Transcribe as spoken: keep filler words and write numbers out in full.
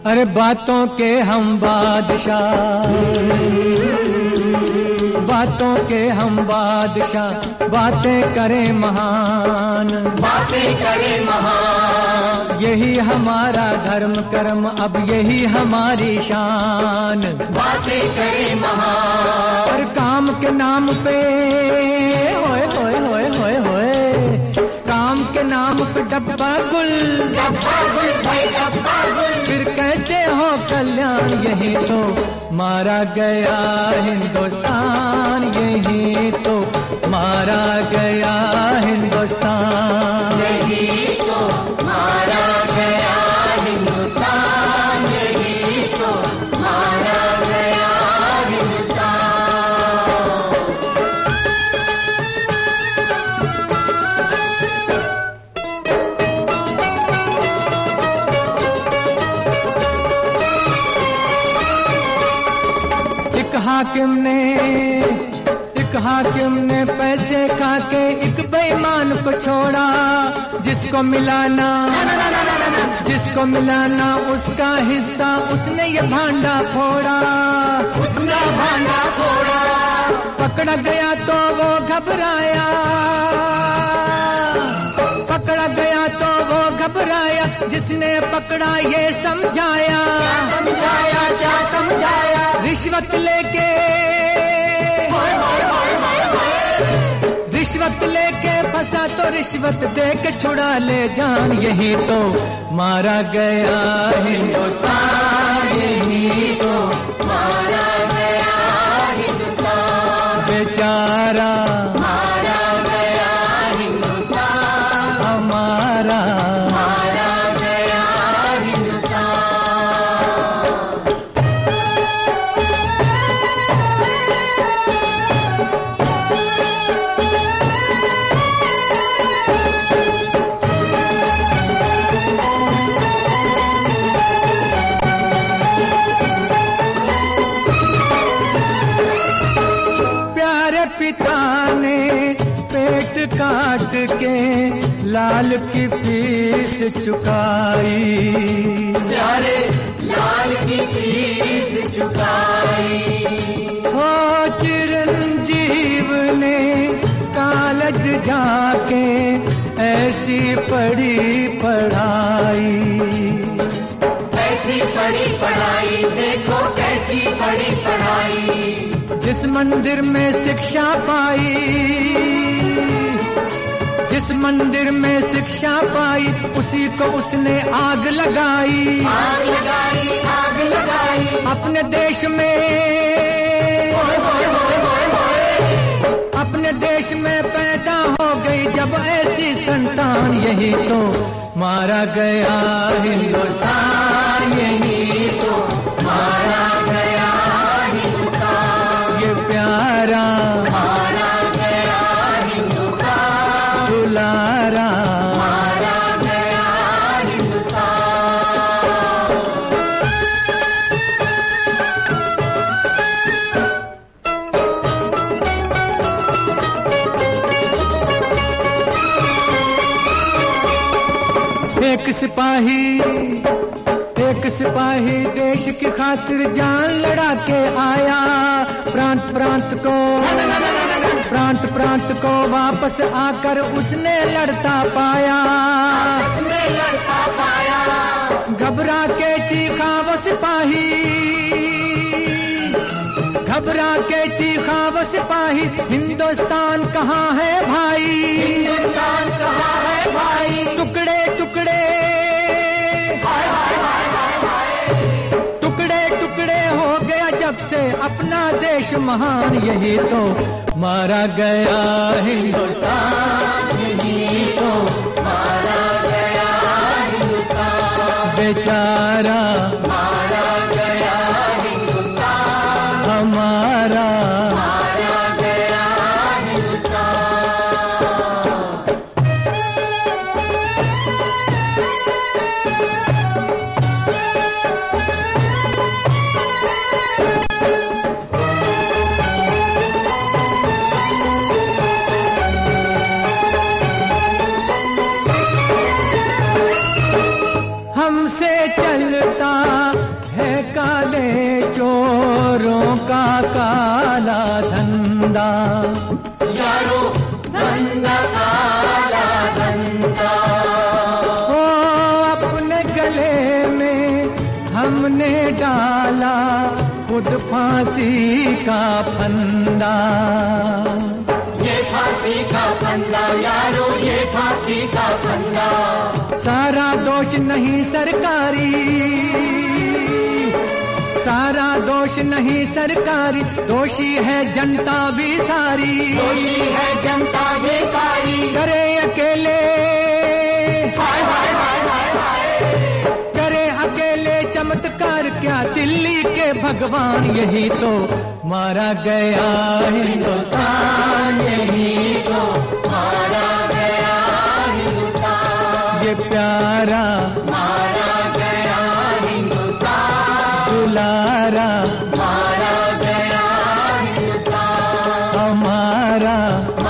अरे बातों के हम बादशाह, बातों के हम बादशाह, बातें करें महान, बातें करें महान। यही हमारा धर्म कर्म, अब यही हमारी शान, बातें करें महान। हर काम के नाम पे होए होए होए होए होए, काम के नाम पे डब्बा गुल, डब्बा गुल भाई डब्बा गुल। फिर कैसे हो कल्याण, यही तो मारा गया हिंदुस्तान, यही तो मारा गया हिंदुस्तान, यही तो मारा गया हिंदुस्तान, यही तो मारा गया हिंदुस्तान। एक हाकिम ने एक हाकिम ने पैसे खा के एक बेईमान को छोड़ा, जिसको मिलाना जिसको मिलाना उसका हिस्सा, उसने ये भांडा फोड़ा, उसने भांडा फोड़ा। पकड़ा गया तो वो घबराया, पकड़ा गया तो वो घबराया, जिसने पकड़ा ये समझाया, समझाया क्या समझाया। रिश्वत लेके रिश्वत लेके फंसा तो रिश्वत दे के छुड़ा ले जान, यही तो मारा गया हिंदुस्तान, यही तो मारा गया हिंदुस्तान। बेचारा मारा गया हिंदुस्तान, हमारा मारा गया हिंदुस्तान। पिता ने पेट काट के लाल की फीस चुकाई, प्यारे लाल की फीस चुकाई। हो चिरंजीव ने कॉलेज जाके ऐसी पढ़ी पढ़ाई, कैसी पढ़ी पढ़ाई, देखो कैसी पढ़ी पढ़ाई। जिस मंदिर में शिक्षा पाई, जिस मंदिर में शिक्षा पाई, उसी को उसने आग लगाई, आग लगाई आग लगाई। अपने देश में अपने देश में पैदा हो गई जब ऐसी संतान, यही तो मारा गया हिंदुस्तान, यही तो मारा गया हिंदुस्तान। ये प्यारा मारा गया हिंदुस्तान, दुलारा मारा गया हिंदुस्तान। एक सिपाही एक सिपाही देश की खातिर जान लड़ा के आया, प्रांत प्रांत को प्रांत प्रांत को वापस आकर उसने लड़ता पाया, उसने लड़ता पाया। घबरा के चीखा वो सिपाही, घबरा के चीखा वो सिपाही, हिंदुस्तान कहाँ है भाई, हिंदुस्तान कहाँ है भाई। टुकड़े टुकड़े हाय हाय हाय हाय हाय। टुकड़े टुकड़े हो गया जब से अपना देश महान, यही तो मारा गया हिंदुस्तान, यही तो मारा गया हिंदुस्तान। बेचारा मारा गया हिंदुस्तान, हमारा मारा गया हिंदुस्तान। हमसे चलता चोरों का काला धंधा, यारो धंधा काला धंधा। ओ अपने गले में हमने डाला खुद फांसी का फंदा, ये फांसी का फंदा यारो, ये फांसी का फंदा। सारा दोष नहीं सरकारी, सारा दोष नहीं सरकारी, दोषी है जनता भी सारी, दोषी है जनता भी सारी। करे अकेले हाय हाय हाय हाय हाय, करे अकेले चमत्कार क्या, दिल्ली के भगवान यही तो मारा गया हिंदुस्तान, यही तो मारा गया हिंदुस्तान, ये प्यारा मारा गया हिंदुस्तान, दुलारा मारा गया हिंदुस्तान, हमारा